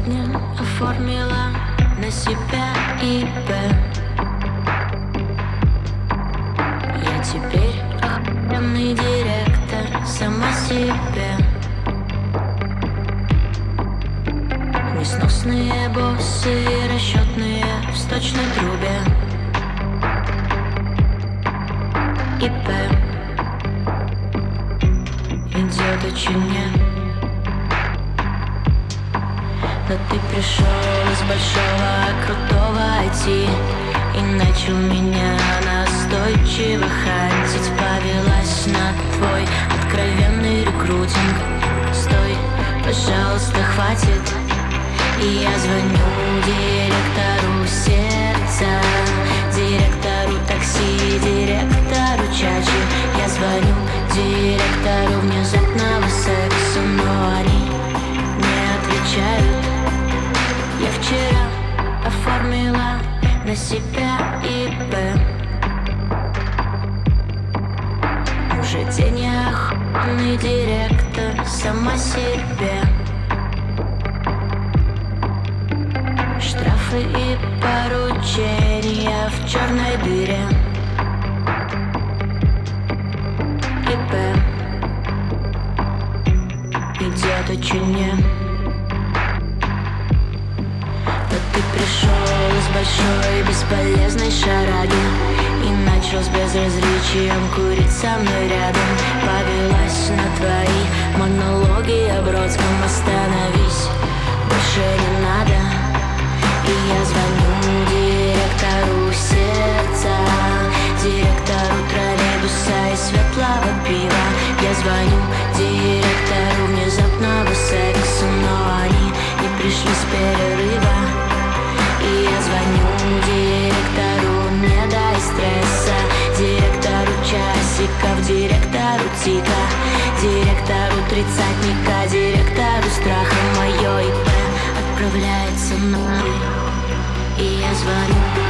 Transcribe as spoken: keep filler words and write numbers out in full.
сегодня оформила на себя ИП. Я теперь охуенный директор, сама себе. Несносные боссы и расчетные в сточной трубе. ИП идет очень не. Но ты пришел из большого крутого ай ти и начал меня настойчиво хантить. Повелась на твой откровенный рекрутинг. Стой, пожалуйста, хватит. И я звоню директору сердца, директору такси, директору чачи. Я звоню директору внезапного секса, но они не отвечают. Я вчера оформила на себя ИП. Уже день я охуенный директор, сама себе. Штрафы и поручения в черной дыре. ИП идет очень не. Но ты пришел из большой бесполезной шараги и начал с безразличием курить со мной рядом. Повелась на твои монологи о Бродском. Остановись, больше не надо. И я звоню директору сердца, директору троллейбуса и светлого пива. Я звоню директору внезапного секса, но они не пришли с перерыва. И я звоню директору не дай стресса, директору часиков, директору тика, директору тридцатника, директору страха. Мое ИП отправляется нахуй. И я звоню